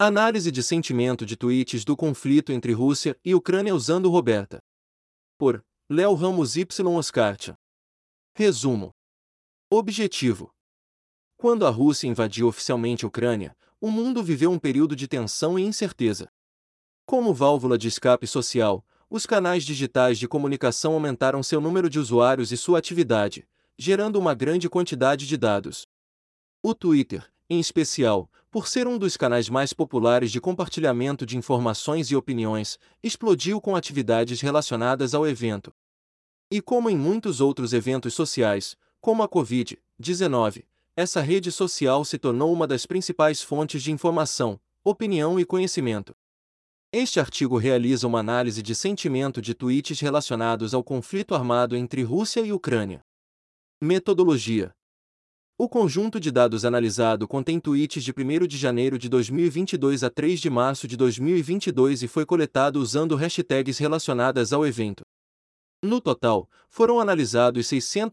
Análise de sentimento de tweets do conflito entre Rússia e Ucrânia usando Roberta. Por Léo Ramos Y. Oscartia. Resumo. Objetivo. Quando a Rússia invadiu oficialmente a Ucrânia, o mundo viveu um período de tensão e incerteza. Como válvula de escape social, os canais digitais de comunicação aumentaram seu número de usuários e sua atividade, gerando uma grande quantidade de dados. O Twitter, em especial, por ser um dos canais mais populares de compartilhamento de informações e opiniões, explodiu com atividades relacionadas ao evento. E como em muitos outros eventos sociais, como a Covid-19, essa rede social se tornou uma das principais fontes de informação, opinião e conhecimento. Este artigo realiza uma análise de sentimento de tweets relacionados ao conflito armado entre Rússia e Ucrânia. Metodologia. O conjunto de dados analisado contém tweets de 1º de janeiro de 2022 a 3 de março de 2022 e foi coletado usando hashtags relacionadas ao evento. No total, foram analisados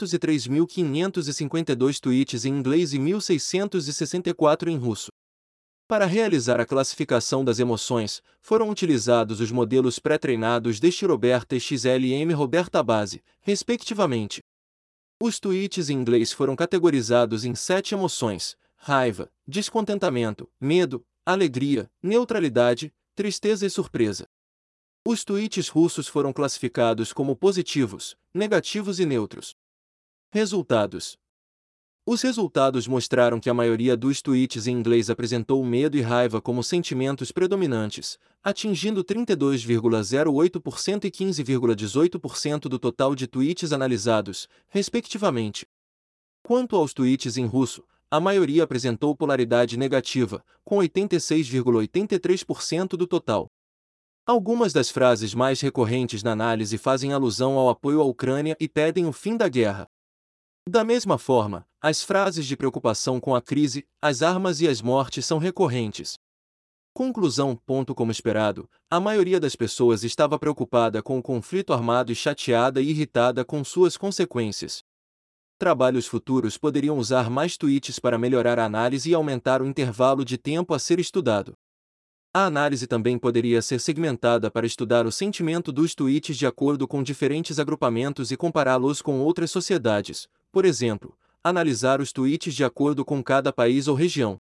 603.552 tweets em inglês e 1.664 em russo. Para realizar a classificação das emoções, foram utilizados os modelos pré-treinados deste Roberta e XLM Roberta Base, respectivamente. Os tweets em inglês foram categorizados em 7 emoções: raiva, descontentamento, medo, alegria, neutralidade, tristeza e surpresa. Os tweets russos foram classificados como positivos, negativos e neutros. Resultados. Os resultados mostraram que a maioria dos tweets em inglês apresentou medo e raiva como sentimentos predominantes, atingindo 32,08% e 15,18% do total de tweets analisados, respectivamente. Quanto aos tweets em russo, a maioria apresentou polaridade negativa, com 86,83% do total. Algumas das frases mais recorrentes na análise fazem alusão ao apoio à Ucrânia e pedem o fim da guerra. Da mesma forma, as frases de preocupação com a crise, as armas e as mortes são recorrentes. Conclusão. Como esperado, a maioria das pessoas estava preocupada com o conflito armado e chateada e irritada com suas consequências. Trabalhos futuros poderiam usar mais tweets para melhorar a análise e aumentar o intervalo de tempo a ser estudado. A análise também poderia ser segmentada para estudar o sentimento dos tweets de acordo com diferentes agrupamentos e compará-los com outras sociedades, por exemplo, analisar os tweets de acordo com cada país ou região.